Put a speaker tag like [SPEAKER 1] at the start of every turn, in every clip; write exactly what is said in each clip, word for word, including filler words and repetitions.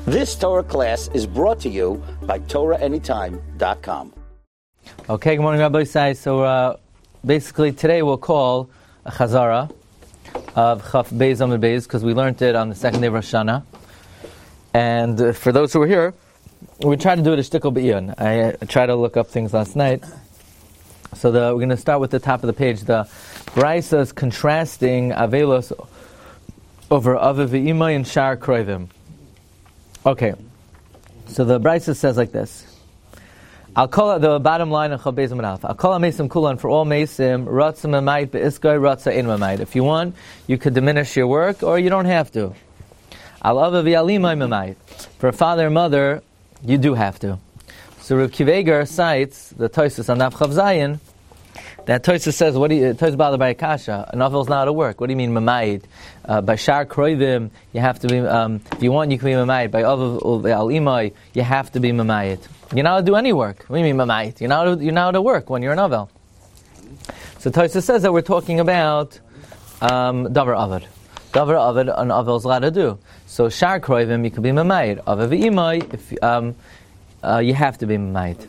[SPEAKER 1] This Torah class is brought to you by Torah Anytime dot com.
[SPEAKER 2] Okay, good morning, Rabbi Isai. So uh, basically today we'll call a Chazara of Chaf Beis Amud Beis because we learned it on the second day of Rosh Hashanah. And uh, for those who were here, we tried to do it a shtickle b'iyun. I uh, tried to look up things last night. So the, we're going to start with the top of the page. The Brisa is contrasting Avelos over Aviv v'Imay and Shar Kroivim. Okay, so the Brisa says like this. I'll call it the bottom line of Chaf Beis Amud Aleph. I'll call it Mesim Kulan for all Mesim. Ratza Mamayit be'Iskay Ratza Ein Mamayit. If you want, you could diminish your work, or you don't have to. Al Aviv v'Alimay Mamayit. For a father and mother, you do have to. So Rav Kiveger cites the Tosfos on Daf Chav Zayin. That Tosfos says, "What do you?" Tosfos bothered by Akasha. A novel's not out of work. What do you mean Mamayit? Uh, by Shar Kroivim, you have to be. Um, if you want, you can be Mamayit. By Aviv v'Alimay, you have to be Mamayit. You're not allowed to do any work. What do you mean Mamayit? You're not. You're not allowed to work when you're a novel. So Tosfos says that we're talking about um, Davar Avad. Davar Avad, an novel's allowed to do. So Shar Kroivim, you could be Mamayit. Aviv v'Imay, if um, uh, you have to be Mamayit.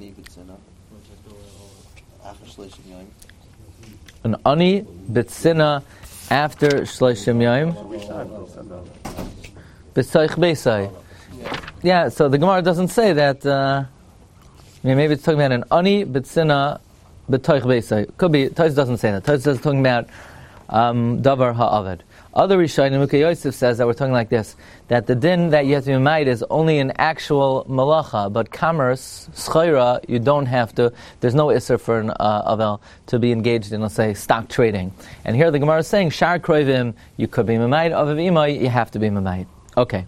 [SPEAKER 2] An ani b'tzina after shloshim yom b'tzoich beisai. Yeah, so the Gemara doesn't say that. Uh, I mean, maybe it's talking about an ani b'tzina b'tzoich beisai. Could be. Tosfos doesn't say that. Tosfos is talking about um, davar ha'avad. Other Rishonim, Mukei Yosef says that we're talking like this, that the din that you have to be ma'id is only an actual malacha, but commerce, schayra, you don't have to, there's no isser for an uh, avel to be engaged in, let's say, stock trading. And here the Gemara is saying, Shar Kroivim, you could be ma'id, Aviv Imay, you have to be ma'id. Okay.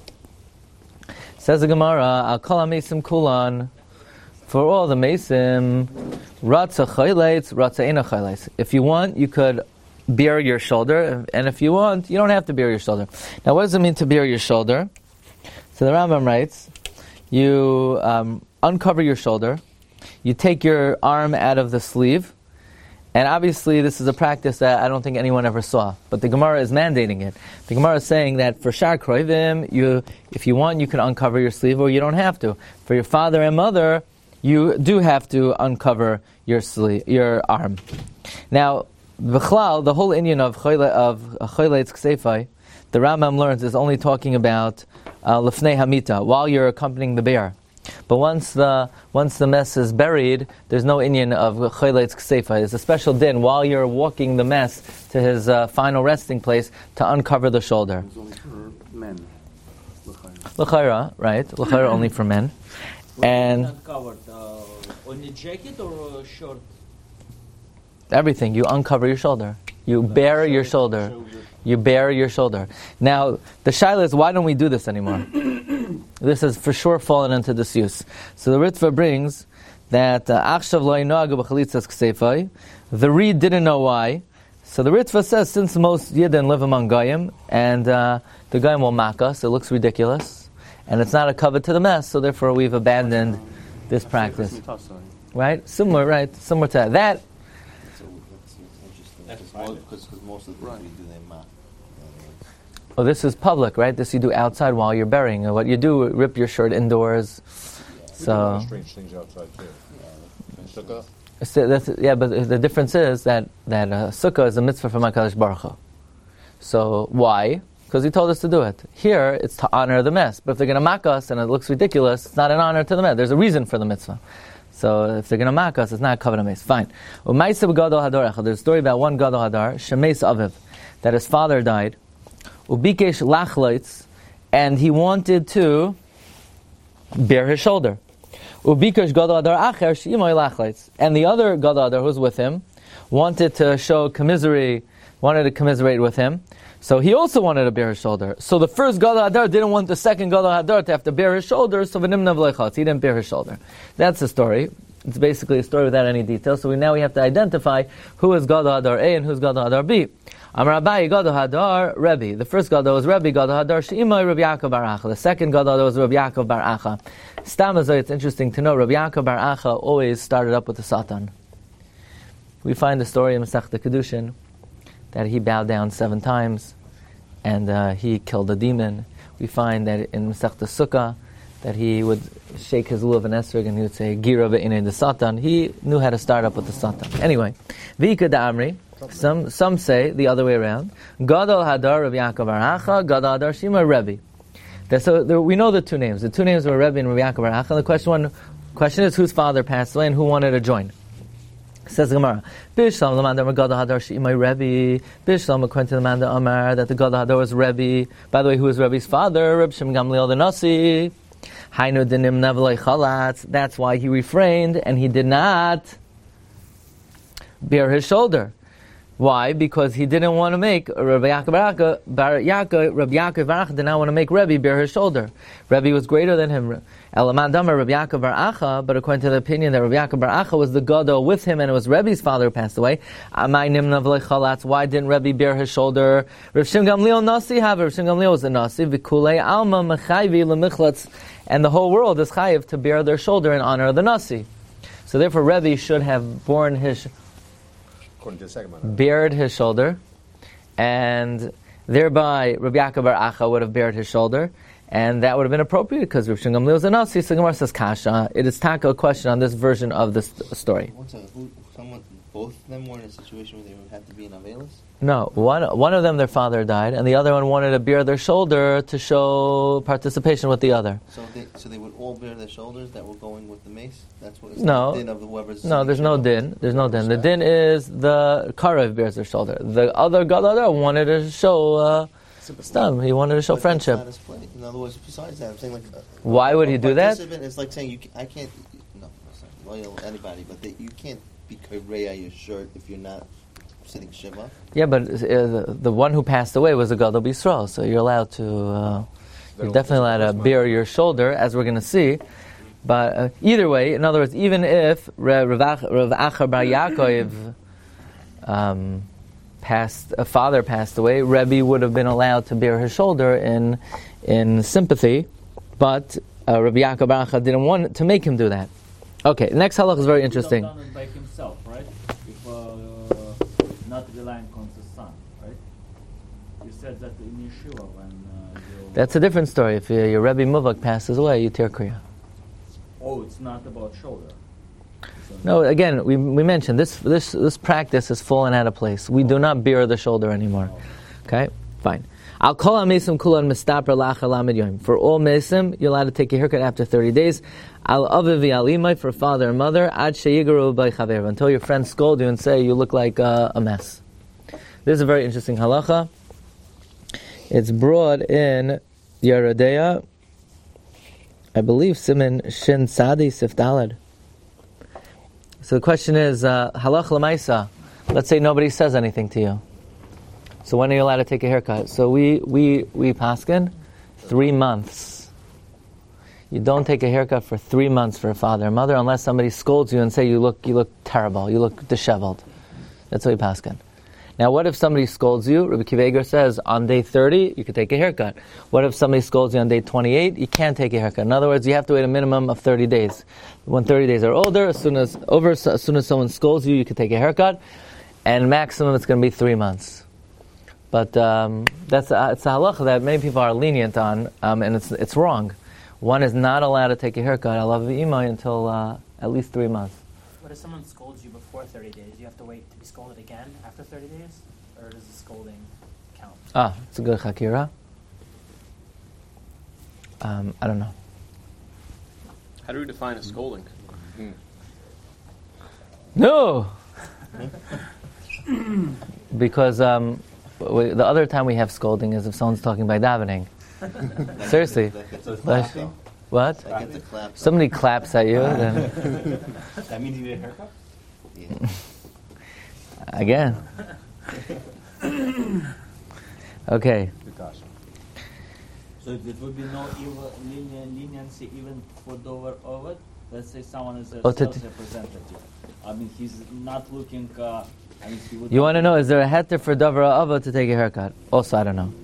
[SPEAKER 2] Says the Gemara, Al kol ha-mesim kulan, for all the mesim, ratza chayleitz, ratza eina chayleitz. If you want, you could bear your shoulder, and if you want, you don't have to bear your shoulder. Now, what does it mean to bear your shoulder? So the Rambam writes, you um, uncover your shoulder, you take your arm out of the sleeve, and obviously this is a practice that I don't think anyone ever saw, but the Gemara is mandating it. The Gemara is saying that for Shar Kroivim, you, if you want, you can uncover your sleeve, or you don't have to. For your father and mother, you do have to uncover your sleeve, your arm. Now, B'chlal, the whole Inyan of Choyleitz Ksefai, the Rambam learns, is only talking about uh, Lefnei Hamita, while you're accompanying the bear. But once the once the mess is buried, there's no Inyan of Choyleitz Ksefai. There's a special din while you're walking the mess to his uh, final resting place to uncover the shoulder.
[SPEAKER 3] It's only for men.
[SPEAKER 2] L'chaira, right? L'chaira only for men. And
[SPEAKER 4] uncovered, uh, on the jacket or uh, short?
[SPEAKER 2] Everything. You uncover your shoulder. You bare your shoulder. You bare your shoulder. Now, the shaila is, why don't we do this anymore? This has for sure fallen into disuse. So the Ritva brings that Achshav lo yinoagu b'chalitzas ksefai. The Reed didn't know why. So the Ritva says, since most Yidden live among Goyim, and uh, the Goyim will mock us, it looks ridiculous, and it's not a covet to the mess, so therefore we've abandoned this practice. Right? Similar, right? Similar to that. That
[SPEAKER 3] Because most of the things we do, they map.
[SPEAKER 2] Oh, this is public, right? This you do outside while you're burying. And what you do, rip your shirt indoors. Yeah. So
[SPEAKER 5] strange things outside too. Yeah. Sukkah.
[SPEAKER 2] So that's, yeah, but the difference is that that uh, sukkah is a mitzvah from HaKadosh Baruch Hu. So why? Because he told us to do it. Here, it's to honor the mess. But if they're going to mock us and it looks ridiculous, it's not an honor to the mess. There's a reason for the mitzvah. So if they're going to mock us, it's not a covenant mace. Fine. There's a story about one Gadol Hadar, Shemeis Aviv, that his father died. Ubikesh lachleitz, and he wanted to bear his shoulder. Ubikesh Gadol Hadar acher sheimoy lachleitz, and the other Gadol Hadar who was with him wanted to show commiserate, wanted to commiserate with him. So he also wanted to bear his shoulder. So the first Gadol Hadar didn't want the second Gadol Hadar to have to bear his shoulder, so v'nimna v'lechatz, he didn't bear his shoulder. That's the story. It's basically a story without any details. So we now we have to identify who is Gadol Hadar A and who's Gadol Hadar B. Amar Abaye Gadol Hadar Rebbe. The first Gadol was Rebbe Gadol Hadar She'imay Rabbi Yaakov Bar Acha. The second Gadol Hadar was Rabbi Yaakov Bar Acha. Stamazoi, it's interesting to know, Rabbi Yaakov Bar Acha always started up with the Satan. We find the story in Masechta Kedushin that he bowed down seven times and uh, he killed a demon. we find that in Masechta Sukkah, that he would shake his lulav and esrog and he would say, Gira ve'inei the satan. He knew how to start up with the satan. Anyway, V'ika da'amri, some some say the other way around. Gadol Hadar Rabbi Yaakov Bar Acha, Gadol Hadar Shima Rebbe. So there, we know the two names. The two names were Rebbe and Rabbi Yaakov Bar Acha. And the question one, question is whose father passed away and who wanted to join. Says the Gemara, Bishlam Lamanda Gadol Hadar Shima Rebbe. Bishlam according to the Manda Amar that the Gadol Hadar was Rebbe. By the way, who was Rebbe's father? Reb Shem Gamliel the Nasi. Hainu dinim nevlei chalatz. That's why he refrained and he did not bear his shoulder. Why? Because he didn't want to make Rabbi Yaakov Bar Yaakov. Rabbi Yaakov Bar Acha did not want to make Rebbe bear his shoulder. Rebbe was greater than him. Elaman Damar Rabbi Yaakov Bar Acha, but according to the opinion that Rabbi Yaakov Bar Acha was the gadol with him, and it was Rebbe's father who passed away. Amai nimna v'lei chalatz. Why didn't Rebbe bear his shoulder? Rav Shim Gamliel Nasi have. Rav Shim Gamliel was the Nasi. V'kulei alma mechayvi lemichlats, and the whole world is chayiv to bear their shoulder in honor of the Nasi. So therefore, Rebbe should have borne his. bared his shoulder, and thereby Rabbi Yaakov Bar Acha would have bared his shoulder, and that would have been appropriate because Rav Shimon Gamliel was a Nasi. So Gemara says Kasha. It is taka a question on this version of this story.
[SPEAKER 3] What's a, who, someone, both of them were in a situation where they would have to be in Avelis?
[SPEAKER 2] No, one one of them, their father died, and the other one wanted to bear their shoulder to show participation with the other.
[SPEAKER 3] So they, so they would all bear their shoulders that were going with the mace? That's what it's
[SPEAKER 2] no,
[SPEAKER 3] the din of whoever's
[SPEAKER 2] no, there's no din. There's no din. The din is the Karev bears their shoulder. The other Gadol wanted to show uh, stam. He wanted to show
[SPEAKER 3] but
[SPEAKER 2] friendship.
[SPEAKER 3] That's not his play. In other words, besides that, I'm saying like... Uh,
[SPEAKER 2] Why would he do that?
[SPEAKER 3] It's like saying, you can, I can't... No, it's not loyal to anybody, but they, you can't be Korea your shirt if you're not sitting Shiva.
[SPEAKER 2] Yeah, but uh, the, the one who passed away was a Gadol B'Yisrael, so you're allowed to... Uh, you're definitely allowed to bear your shoulder, as we're going to see. But uh, either way, in other words, even if Rav Acha Bar Yaakov um, passed, a father passed away, Rebbe would have been allowed to bear his shoulder in in sympathy, but uh, Rabbi Yaakov Bar Acha didn't want to make him do that. Okay, next halach is very interesting.
[SPEAKER 4] He would have done it by himself, right? If uh, not relying on the son, right? You said that in Yeshua when uh, you...
[SPEAKER 2] That's a different story. If your, your Rebbe Muvak passes away, you tear kriya.
[SPEAKER 4] Oh, it's not about shoulder.
[SPEAKER 2] No, again, we we mentioned this this this practice has fallen out of place. We do not bear the shoulder anymore. Okay, fine. I'll call on mesim kulan mistaper lacha lamed yom. For all mesim, you're allowed to take a haircut after thirty days. Al aviv alimai for father and mother ad sheyigaru by chaver until your friends scold you and say you look like uh, a mess. This is a very interesting halacha. It's brought in Yerodea. I believe Siman Shin Sadi Sifdalad. So the question is, uh, halach l'maisa. Let's say nobody says anything to you. So when are you allowed to take a haircut? So we we we paskin three months. You don't take a haircut for three months for a father and mother unless somebody scolds you and say you look you look terrible, you look disheveled. That's what we paskin. Now, what if somebody scolds you? Rabbi Akiva Eiger says on day thirty you could take a haircut. What if somebody scolds you on day twenty-eight? You can't take a haircut. In other words, you have to wait a minimum of thirty days. When thirty days are older, as soon as over, as soon as someone scolds you, you can take a haircut, and maximum it's going to be three months. But um, that's a, it's a halacha that many people are lenient on, um, and it's it's wrong. One is not allowed to take a haircut alav v'imay until uh, at least three months.
[SPEAKER 6] What if someone scolds you before thirty days? You have to wait to be scolded again after thirty days? Or does the scolding count?
[SPEAKER 2] Ah, it's a good chakira. Um, I don't know.
[SPEAKER 7] How do we define a scolding?
[SPEAKER 5] Mm.
[SPEAKER 2] No! Because um, we, the other time we have scolding is if someone's talking by davening. Seriously. Like, what?
[SPEAKER 3] I get the clap.
[SPEAKER 2] Somebody claps at you, then...
[SPEAKER 4] That means you need a haircut?
[SPEAKER 3] Yeah.
[SPEAKER 2] Again. Okay.
[SPEAKER 4] So it would be no even lenient, leniency even for Dover Ovid? Let's say someone is a
[SPEAKER 2] Oh, to-
[SPEAKER 4] sales representative. I mean, he's not looking... Uh, I mean, he would
[SPEAKER 2] You want to know, is there a heter for Dover Ava to take a haircut? Also, I don't know.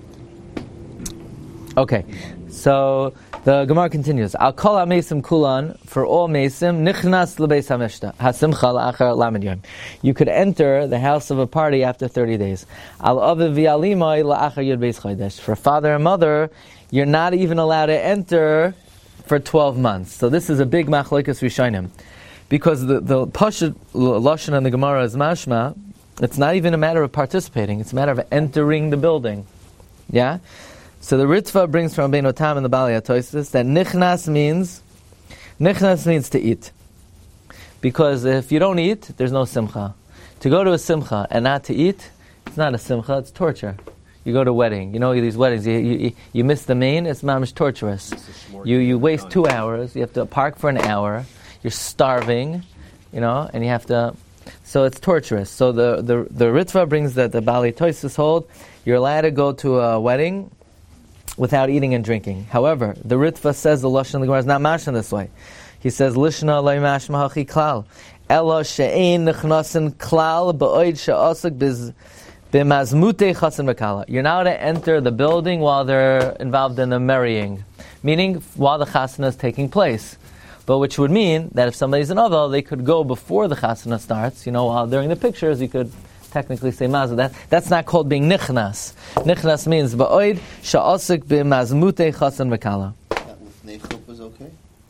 [SPEAKER 2] Okay, so the Gemara continues. I'll call out mesim kulan for all mesim nichnas lebeis hamishta hasimcha la'achar lamed yom. You could enter the house of a party after thirty days. Al aviv v'alimai la'achar yud beis chodesh. For father and mother, you're not even allowed to enter for twelve months. So this is a big machlokes rishonim. Because the, the Pashut Lashon and the Gemara is mashma, it's not even a matter of participating, it's a matter of entering the building. Yeah? So the Ritva brings from Bein Otam and the Bali HaTosfos that nichnas means, nichnas means to eat. Because if you don't eat, there's no simcha. To go to a simcha and not to eat, it's not a simcha, it's torture. You go to a wedding, you know these weddings, you, you, you miss the main, it's mamish torturous. You, you waste two hours, you have to park for an hour, you're starving, you know, and you have to, so it's torturous. So the, the, the Ritva brings that the Bali Tosfos hold, you're allowed to go to a wedding without eating and drinking. However, the Ritva says the Lashon of the Gemara is not mashma this way. He says, Lishna loy mashma hachi klal, ela she'ein nechnasin klal ba'oid she'osik biz b'mazmutei chasen v'kala. You're not allowed to enter the building while they're involved in the marrying, meaning while the chasana is taking place. But which would mean that if somebody's an aval, they could go before the chasana starts. You know, while during the pictures, you could technically say mazah. That that's not called being nichnas. Nichnas means ba'oid sha'osik b'mazmutei chasen v'kala.
[SPEAKER 3] That with neichup is okay?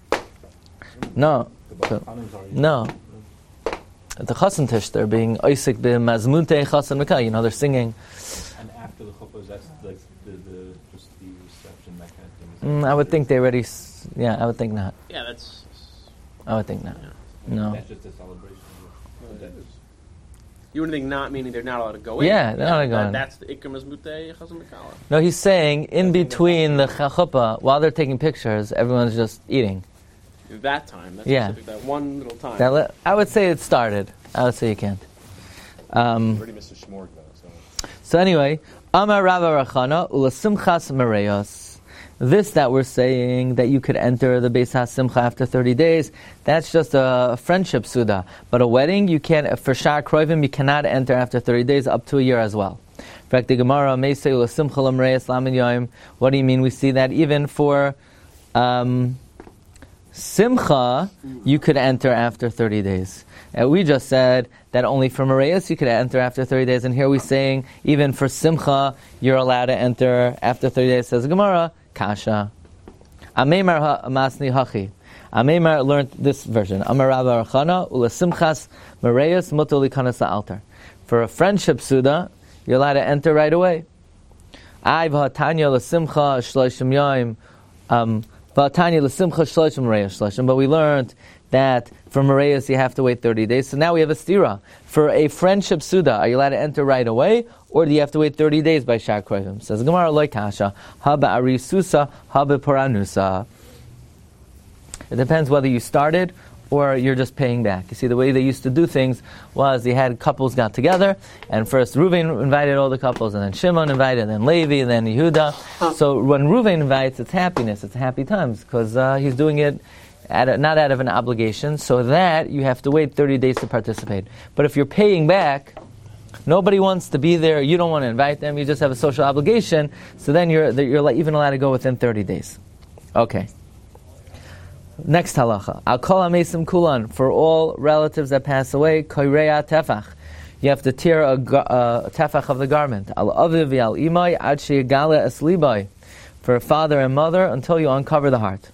[SPEAKER 2] No, so, no. At the chasen tish, they're being oisik b'mazmutei chasen v'kala. You know, they're singing.
[SPEAKER 5] And after the chuppah, that's like the, the just the reception, that kind of thing.
[SPEAKER 2] Mm, I would think they already. S- yeah, I would think not.
[SPEAKER 7] Yeah, that's.
[SPEAKER 2] I would think not. No.
[SPEAKER 5] That's just a celebration. Of that is.
[SPEAKER 7] You would think not, meaning they're not allowed to go in.
[SPEAKER 2] Yeah, they're not allowed to go
[SPEAKER 7] That-
[SPEAKER 2] in.
[SPEAKER 7] That's the ikram mutei chazon mekala.
[SPEAKER 2] No, he's saying in between the chuppah, while they're taking pictures, everyone's just eating.
[SPEAKER 7] That time, that's
[SPEAKER 2] Yeah.
[SPEAKER 7] specific, that one little time.
[SPEAKER 2] That le- I would say it started. I would say you can't. Um,
[SPEAKER 5] Already missed a shmorg though. So.
[SPEAKER 2] so anyway, Amar Rava Rachana ulasimchas mereyos. This that we're saying that you could enter the Beis HaSimcha after thirty days, that's just a friendship suda. But a wedding, you can't, for Shar Kroivim, you cannot enter after thirty days, up to a year as well. In fact, the Gemara may say ulasimcha l'mereyos lamed yoim. What do you mean? We see that even for um, Simcha, you could enter after thirty days. And we just said that only for Mereyos you could enter after thirty days, and here we're saying even for Simcha, you're allowed to enter after thirty days, says the Gemara, Kasha. Ameimar Masni Hachi. Ameimar learned this version. Amar Rava Rachana, Ula Simchas Mereyos Muto Likanas Altar. For a friendship Suda, you're allowed to enter right away. Ay v'hatanya l'simcha shloshim yoim. V'hatanya l'simcha shloshim mereyos shloshim. But we learned that for mereyos you have to wait thirty days. So now we have a stira. For a friendship suda, are you allowed to enter right away, or do you have to wait thirty days by Shar Kroivim? Says Gemara loy kasha haba arisusa haba paranusa. It depends whether you started or you're just paying back. You see, the way they used to do things was they had couples got together, and first Reuven invited all the couples, and then Shimon invited, and then Levi, and then Yehuda. So when Reuven invites, it's happiness, it's happy times, because uh, he's doing it at a, not out of an obligation, so that you have to wait thirty days to participate. But if you're paying back, nobody wants to be there, you don't want to invite them, you just have a social obligation, so then you're, you're even allowed to go within thirty days. Okay. Next halacha. Al kol hamesim kulan, for all relatives that pass away, koirea tefach. You have to tear a, a tefach of the garment. Al aviv al imay ad sheyigale eslibay. For a father and mother until you uncover the heart.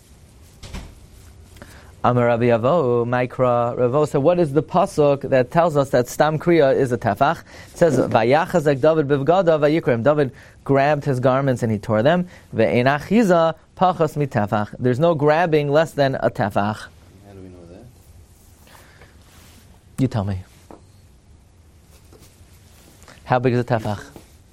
[SPEAKER 2] Amar Rabbi Avo, Mikra Ravo. So what is the pasuk that tells us that Stam Kriya is a tefach? It says, Vayachazek David bivgada vayikrim. David grabbed his garments and he tore them. Ve'enachiza pachas mitefach. There's no grabbing less than a tefach.
[SPEAKER 3] How do we know that?
[SPEAKER 2] You tell me. How big is a tefach?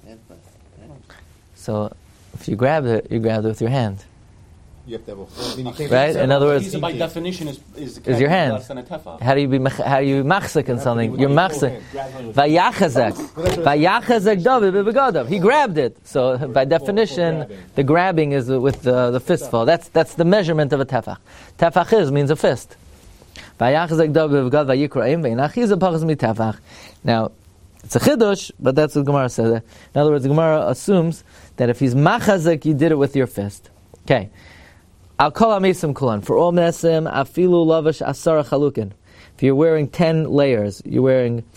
[SPEAKER 2] So if you grab it, you grab it with your hand.
[SPEAKER 5] You have to have a full. I mean, you can't
[SPEAKER 2] Right? In other words,
[SPEAKER 8] by definition is is,
[SPEAKER 2] is your hand.
[SPEAKER 8] less than a tefach.
[SPEAKER 2] How do you be? mach- How do you machzik in something? You're machzik. Vayachazek. Vayachazek David b'begadav. He grabbed it. So by definition, the grabbing is with the, the fistful. That's that's the measurement of a tefach. Tefach is means a fist. Vayachazek David b'begadav vayikroim ve'inachiz apachas mitefach. Now, it's a chidush, but that's what the Gemara says. In other words, the Gemara assumes that if he's machazek, you did it with your fist. Okay. Al kol hamesim kulan, for all mesim afilu lavash asara chalukin. If you're wearing ten layers, you're wearing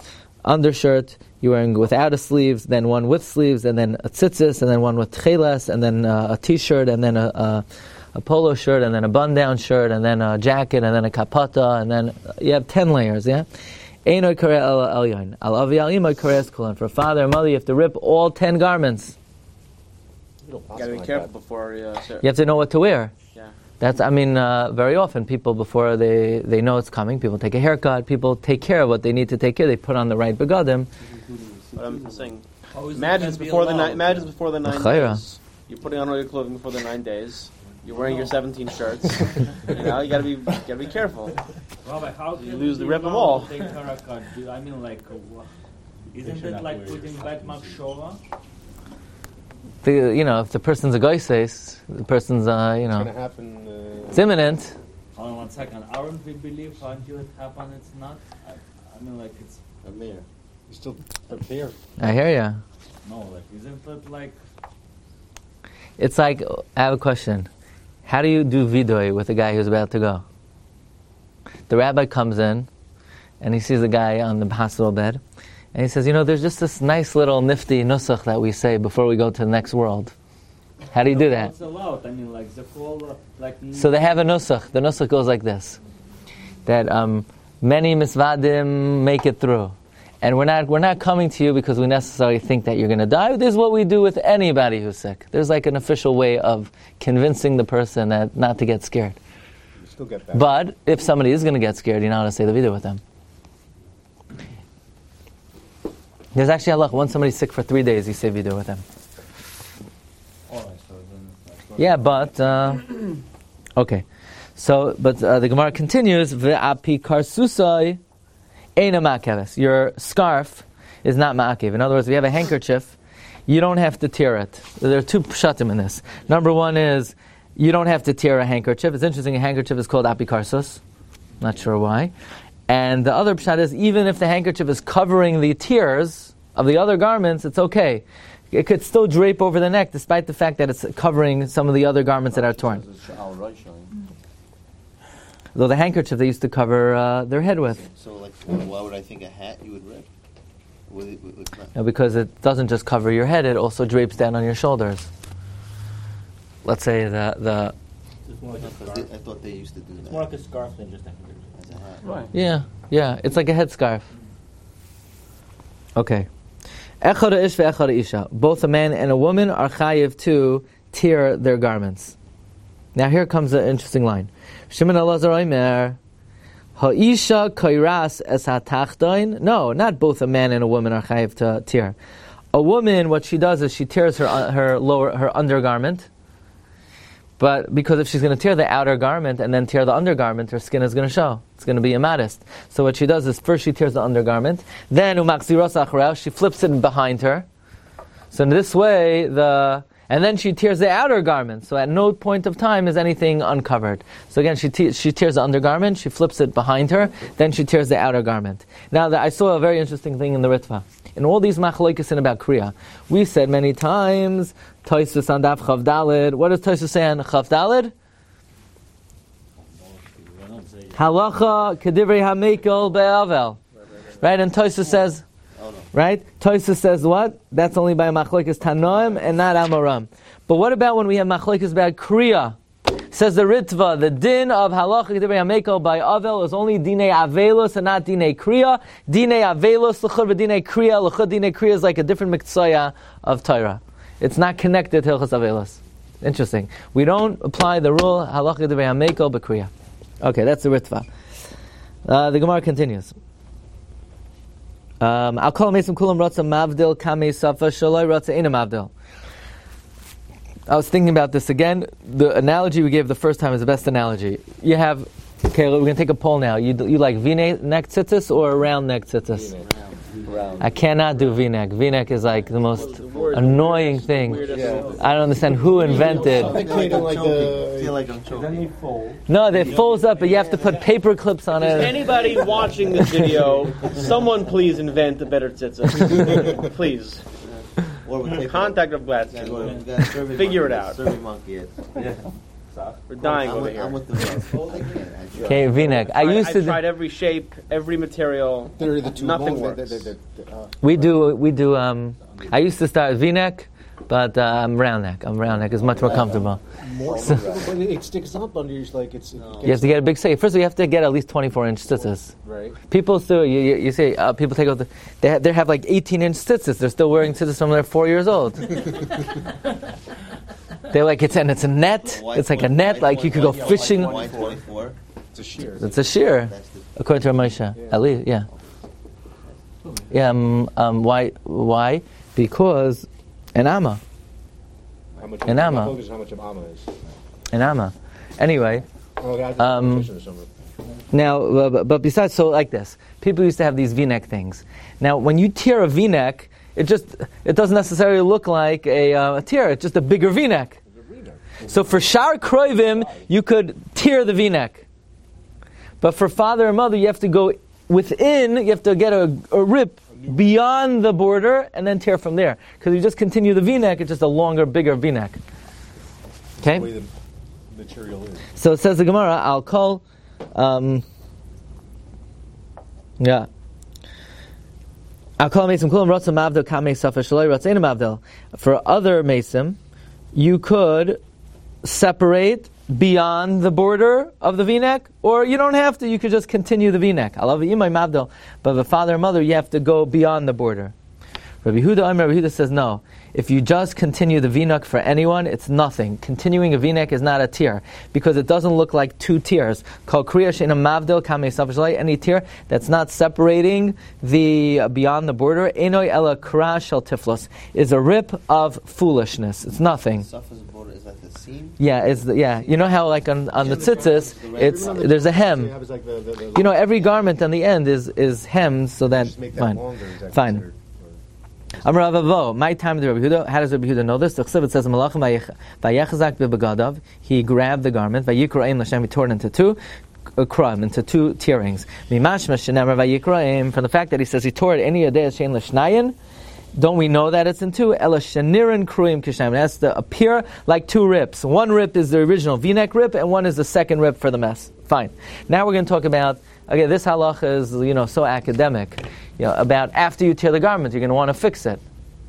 [SPEAKER 2] undershirt. You're wearing without a sleeves, then one with sleeves, and then a tzitzis, and then one with tcheles, and then uh, a t-shirt, and then a, a, a polo shirt, and then a bun-down shirt, and then a jacket, and then a kapata, and then you have ten layers, yeah? Eino kareh el elyon. Al avi al ima kareh eskulan. For a father and mother, you have to rip all ten garments.
[SPEAKER 7] You gotta be careful before you. Uh,
[SPEAKER 2] You have to know what to wear.
[SPEAKER 7] Yeah.
[SPEAKER 2] That's, I mean, uh, very often people, before they, they know it's coming, people take a haircut, people take care of what they need to take care of. They put on the right begadim.
[SPEAKER 7] But I'm saying, imagine it's before the nine. Imagine it's before the nine days. You're putting on all your clothing before the nine days. You're wearing your seventeen shirts. You know, you gotta be, you gotta be careful.
[SPEAKER 4] Rabbi, how
[SPEAKER 7] You
[SPEAKER 4] can
[SPEAKER 7] lose the
[SPEAKER 4] you
[SPEAKER 7] rip of
[SPEAKER 4] know
[SPEAKER 7] all.
[SPEAKER 4] the Torah card? Do- I mean, like, uh, wha- isn't it like putting back Makshova?
[SPEAKER 2] The, you know, if the person's a goyses, the person's, uh, you
[SPEAKER 5] It's
[SPEAKER 2] know,
[SPEAKER 5] going to happen. Uh,
[SPEAKER 2] it's imminent.
[SPEAKER 4] Hold on one second. Aren't we believe until it happens, it's not? I, I mean, like, it's
[SPEAKER 3] Amir.
[SPEAKER 5] you still prepare.
[SPEAKER 2] I hear ya.
[SPEAKER 4] no, like, isn't it like?
[SPEAKER 2] It's like, I have a question. How do you do vidoy with a guy who's about to go? The rabbi comes in, and he sees the guy on the hospital bed, and he says, you know, there's just this nice little nifty nusach that we say before we go to the next world. How do you do that?
[SPEAKER 4] It's allowed. I mean, like, the whole, uh, like.
[SPEAKER 2] So they have a nusach. The nusach goes like this: that um, many misvadim make it through, and we're not we're not coming to you because we necessarily think that you're going to die. This is what we do with anybody who's sick. There's like an official way of convincing the person that not to get scared.
[SPEAKER 5] You still get back.
[SPEAKER 2] But if somebody is going to get scared, you know how to say the video with them. There's actually a halach. Once somebody's sick for three days, you say video with them.
[SPEAKER 4] All right, so then it's like.
[SPEAKER 2] Yeah, but uh, okay. So, but uh, the Gemara continues. Ve'api karsusai eina ma'akeves. Your scarf is not ma'akev. In other words, if you have a handkerchief, you don't have to tear it. There are two pshatim in this. Number one is you don't have to tear a handkerchief. It's interesting. A handkerchief is called api karsus. Not sure why. And the other pshat is even if the handkerchief is covering the tears of the other garments, it's okay. It could still drape over the neck, despite the fact that it's covering some of the other garments that are torn. Though the handkerchief they used to cover uh, their head with.
[SPEAKER 3] So, like, why would I think a hat you would rip? With it, with, with
[SPEAKER 2] No, because it doesn't just cover your head; it also drapes down on your shoulders. Let's say the the
[SPEAKER 4] It's more like a
[SPEAKER 3] Because
[SPEAKER 4] scarf.
[SPEAKER 3] they- I thought they used to do
[SPEAKER 4] It's
[SPEAKER 3] that
[SPEAKER 4] more like a scarf than just a handkerchief.
[SPEAKER 3] as a hat.
[SPEAKER 7] Right.
[SPEAKER 2] yeah yeah it's like a headscarf. Okay. Echad ish ve'echad isha. Both a man and a woman are chayiv to tear their garments. Now here comes an interesting line. Shimon Elazar Omer, ha'isha kairas es hatachdoin. No, not both a man and a woman are chayiv to tear. A woman, what she does is she tears her uh, her lower her undergarment. But because if she's going to tear the outer garment and then tear the undergarment, her skin is going to show. It's going to be immodest. So what she does is first she tears the undergarment, then umaksiros acharav, she flips it behind her. So in this way, the and then she tears the outer garment. So at no point of time is anything uncovered. So again, she te- she tears the undergarment, she flips it behind her, then she tears the outer garment. Now the, I saw a very interesting thing in the Ritva. In all these machlokes about Kriya, we said many times, Tosfos on Daf Chav Daled. What does Tosfos say on Chav Daled? Halacha kedivrei hamekel be'avel. Right, and Tosfos says, right? Tosfos says what? That's only by machlokes Tanoim and not Amoram. But what about when we have machlokes about Kriya? Says the Ritva, the din of halacha kedivrei hamekel by avel is only dinei avelus and not dinei kriya. Dinei avelus l'chud v'dinei kriya. L'chud dinei kriya is like a different miktsaya of Torah. It's not connected to hilchos avelus. Interesting. We don't apply the rule halacha kedivrei hamekel b'kriya. Okay, that's the Ritva. Uh, the Gemara continues. Um, I'll call mesim kulam ratza mavdil kamei safa shaloi ratza ina mavdil. I was thinking about this again. The analogy we gave the first time is the best analogy. You have, okay, we're going to take a poll now. You you like V-neck tzitzis or round neck tzitzis? I cannot do V-neck. V-neck is like the most annoying thing. I don't understand who invented.
[SPEAKER 3] I feel like, like, the, feel like I'm choking.
[SPEAKER 4] Then they fold.
[SPEAKER 2] No, they folds up, but you have to put paper clips on it.
[SPEAKER 7] Anybody watching this video, someone please invent a better tzitzit. Please.
[SPEAKER 3] Or with paper.
[SPEAKER 7] Contact of
[SPEAKER 3] Yeah,
[SPEAKER 7] Gladstone.
[SPEAKER 3] or with that Survey
[SPEAKER 7] Figure
[SPEAKER 3] monkey,
[SPEAKER 7] it out.
[SPEAKER 3] Survey monkey. It. Yeah.
[SPEAKER 7] We're dying
[SPEAKER 3] I'm
[SPEAKER 7] over
[SPEAKER 3] with,
[SPEAKER 7] here.
[SPEAKER 3] I'm with the folding hand. I tried.
[SPEAKER 2] Okay, V-neck. I
[SPEAKER 7] I,
[SPEAKER 2] used
[SPEAKER 7] I
[SPEAKER 2] to.
[SPEAKER 7] tried every shape, every material.
[SPEAKER 8] They're the two
[SPEAKER 7] Nothing
[SPEAKER 8] long-
[SPEAKER 7] works.
[SPEAKER 8] they- they- they- uh,
[SPEAKER 2] We do. We do. Um, I used to start V-neck, but uh, I'm round neck. I'm round neck. It's much more comfortable.
[SPEAKER 8] more
[SPEAKER 2] So-
[SPEAKER 8] but it, it sticks up under you. Like it's. It
[SPEAKER 2] You have to get a big say. First, you have to get at least twenty-four inch tzitzis.
[SPEAKER 8] right.
[SPEAKER 2] People still, you, you, you say, uh, people take off the, they have, they have like eighteen inch tzitzis. They're still wearing tzitzis when they're four years old. They're like, it's, and it's a net.
[SPEAKER 3] Y
[SPEAKER 2] It's like a
[SPEAKER 3] twenty-
[SPEAKER 2] net,
[SPEAKER 3] Y
[SPEAKER 2] like you could go
[SPEAKER 3] twenty-four,
[SPEAKER 2] fishing.
[SPEAKER 3] Y twenty-four.
[SPEAKER 8] It's a shear.
[SPEAKER 2] It's a shear,
[SPEAKER 3] That's the
[SPEAKER 2] according to Moshe.
[SPEAKER 8] Yeah.
[SPEAKER 2] At least, yeah. Yeah, um, um, why? Why? Because an amma.
[SPEAKER 8] How much?
[SPEAKER 2] An amma.
[SPEAKER 8] my focus is how much of amma is.
[SPEAKER 2] An amma. Anyway,
[SPEAKER 8] Oh, okay, I think
[SPEAKER 2] Um,
[SPEAKER 8] competition or something.
[SPEAKER 2] now, uh, but, but besides, so like this, people used to have these V-neck things. Now, when you tear a V-neck, it just it doesn't necessarily look like a, uh, a tear. It's just a bigger V-neck. So for shar kroivim, you could tear the V-neck. But for father and mother, you have to go within, you have to get a, a rip beyond the border and then tear from there. Because you just continue the V-neck, it's just a longer, bigger V-neck. Okay?
[SPEAKER 8] The way the material is.
[SPEAKER 2] So it says the Gemara, I'll call, um, yeah. I'll call Mason Kulam Ratzah Mavdel Kamei Safa Shaloi Ratzaina Mavdel. For other Mason, you could separate beyond the border of the V-neck, or you don't have to, you could just continue the V-neck. I love it, Mavdel. But the father and mother, you have to go beyond the border. Rabbi Huda, Rabbi Huda says no. If you just continue the V-neck for anyone, it's nothing. Continuing a V-neck is not a tear, because it doesn't look like two tears. Called Kriya Sheina Mavdil Kamei Safashalai, any tear that's not separating the uh, beyond the border, Enoi Ela Kra Shel Tiflos, is a rip of foolishness. It's nothing.
[SPEAKER 3] Suffers border is like the seam.
[SPEAKER 2] Yeah, it's the, yeah. You know how like on, on the tzitzis, it's there's a hem.
[SPEAKER 8] It's like the, the, the,
[SPEAKER 2] You know, every garment on the end is is hemmed, so that
[SPEAKER 8] just make that
[SPEAKER 2] fine,
[SPEAKER 8] longer. Is that
[SPEAKER 2] fine.
[SPEAKER 8] considered-
[SPEAKER 2] I'm Rav Avo. My time with Rabbi Huda. How does Rabbi Huda know this? The Chsiv, it says, "Malachim vayechazak b'begadav." He grabbed the garment. Vayikraim l'Shem. He tore it into two uh, kram, into two tearings. Mimashma shenemar vayikraim. From the fact that he says he tore it any yadei shein l'shnayin, don't we know that it's in two? Ela shenirin kruim kishnayim. It has to appear like two rips. One rip is the original V-neck rip, and one is the second rip for the mess. Fine. Now we're going to talk about. Okay, this halacha is, you know, so academic. You know, about after you tear the garment, you're going to want to fix it.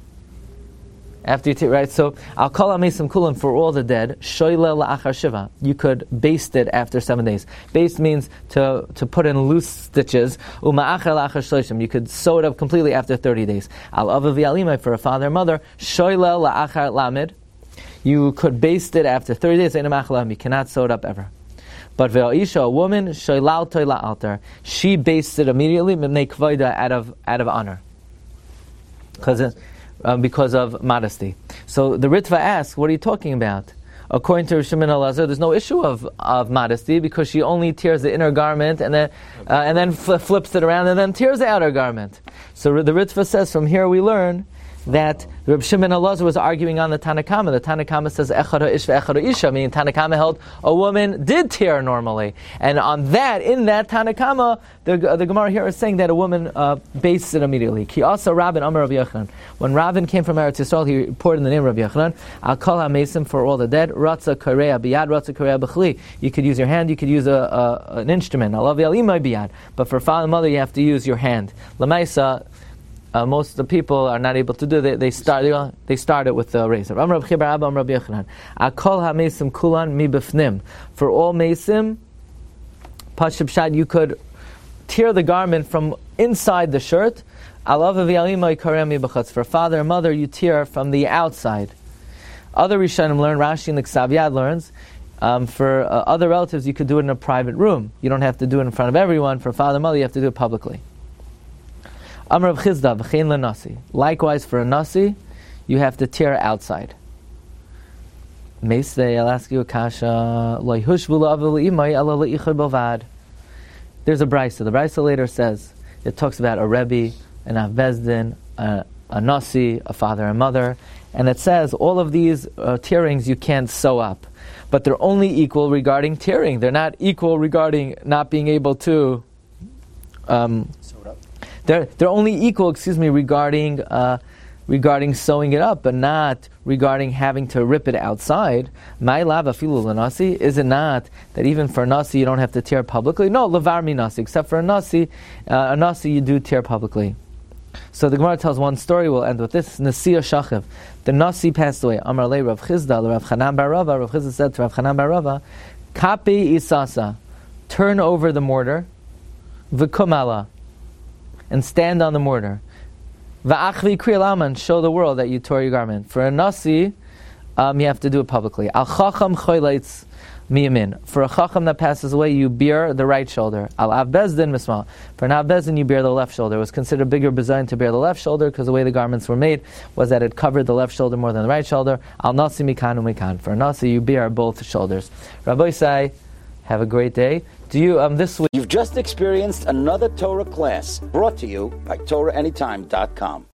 [SPEAKER 2] After you tear, right? So, I'll call Amesim Kulim for all the dead. Shoyle la'achar shiva. You could baste it after seven days. Baste means to to put in loose stitches. Uma'achar la'achar shloshim. You could sew it up completely after thirty days. Al ava v'alimai, for a father and mother. Shoyle la'achar lamid. You could baste it after thirty days. You cannot sew it up ever. But ve'isha, a woman, shoylal toila altar, she based it immediately, mimnei kvoida, out of out of honor, because um, because of modesty. So the Ritva asks, "What are you talking about?" According to Shimon Elazar, there's no issue of, of modesty, because she only tears the inner garment and then uh, and then fl- flips it around and then tears the outer garment. So the Ritva says, from here we learn that Reb Shimon Elazar was arguing on the Tanakama. The Tanakama says echad ish ve'echad isha, meaning Tanakama held a woman did tear normally, and on that, in that Tanakama, the the Gemara here is saying that a woman uh, bastes it immediately. Ki asa Rabin Amar Rabbi Yochanan. When Rabin came from Eretz Yisrael, he reported in the name of Rabbi Yochanan, I'll call hamesim for all the dead. Ratza kareya biyad, ratza kareya b'chli. You could use your hand, you could use a, a an instrument. Alav yalimai biyad. But for father and mother, you have to use your hand. Lamaisa. Uh, most of the people are not able to do. They they start they, they start it with the razor. Amar Rabbi Chibar Abba Amar Rabbi Yochanan. Akol hamesim kulan mi b'fnim. For all mesim, pashib shad, you could tear the garment from inside the shirt. Alav v'yalimai karem mi b'chatz. For father and mother, you tear from the outside. Other Rishonim learn. Rashi and the Ksav Yad learns. Um, for uh, other relatives, you could do it in a private room. You don't have to do it in front of everyone. For father and mother, you have to do it publicly. Amar Rav Chizda v'chein lenasi. Likewise, for a nasi, you have to tear outside. Meisvei, I'll ask you a kasha. Lo yushvu la'avil imay ela le'ichad b'vad. There's a brisa. The brisa later says, it talks about a rebbe, an avbezdin, a, a nasi, a father and mother, and it says all of these uh, tearings you can't sew up, but they're only equal regarding tearing. They're not equal regarding not being able to. Um, They're they're only equal, excuse me, regarding uh, regarding sewing it up, but not regarding having to rip it outside. My lava filu l'nasi, is it not that even for a nasi you don't have to tear publicly? No, levar mi nasi, except for a nasi, uh, a nasi you do tear publicly. So the Gemara tells one story. We'll end with this. Nasiya Shachiv, the nasi passed away. Amar le Rav Chizda, Rav Chanan bar Rava. Rav Chizda said to Rav Chanan bar Rava, Kapi isasa, turn over the mortar, v'kumala, and stand on the mortar. Va'achvi kriyalaman, show the world that you tore your garment. For a nasi, um, you have to do it publicly. Al chacham choyleitz miyamin. For a chacham that passes away, you bear the right shoulder. Al av bezdin misma. For an av bezdin, you bear the left shoulder. It was considered bigger bezayin to bear the left shoulder because the way the garments were made was that it covered the left shoulder more than the right shoulder. Al nasi mikanu mikan. For a nasi, you bear both shoulders. Rabbi Isai, have a great day. Do you um this week?
[SPEAKER 1] You've just experienced another Torah class brought to you by Torah Anytime dot com.